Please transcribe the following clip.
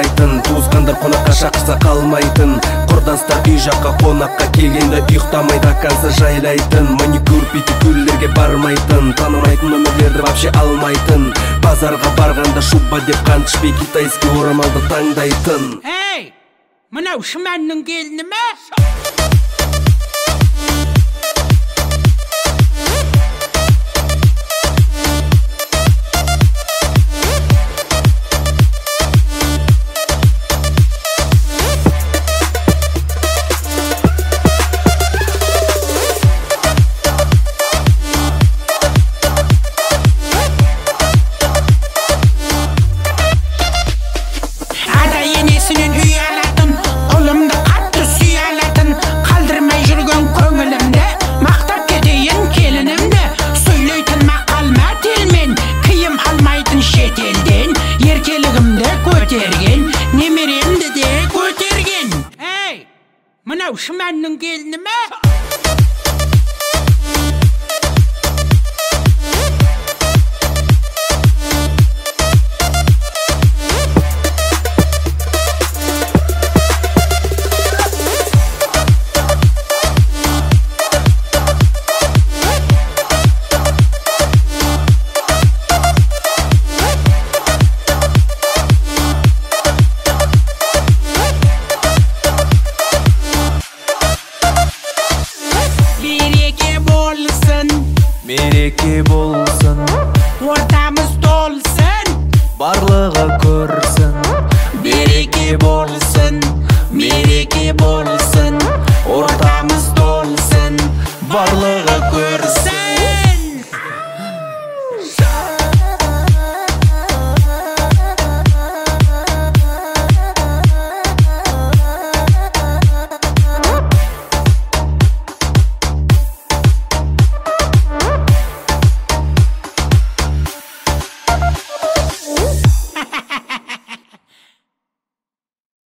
алмайтын, туысқандар қонаққа шақырса қалмайтын, құрдастар үй жаққа қонаққа келгенде ұйықтамайды, аканса жайлайтын, маникюр педикюрлерге бармайтын, танымайтын нөмірлерді вообще алмайтын, базарға барғанда шуба деп қан ішпей китайский орамалды таңдайтын. Эй, мынау шыманның келіні ме? Немеремді де көтерген. Эй, мынау шыманның келіні ме? Береке болсын, Ортамыз толсын, барлығы көрсін. береке болсын, Береке болсын, ортамыз толсын, барлығы көрсін.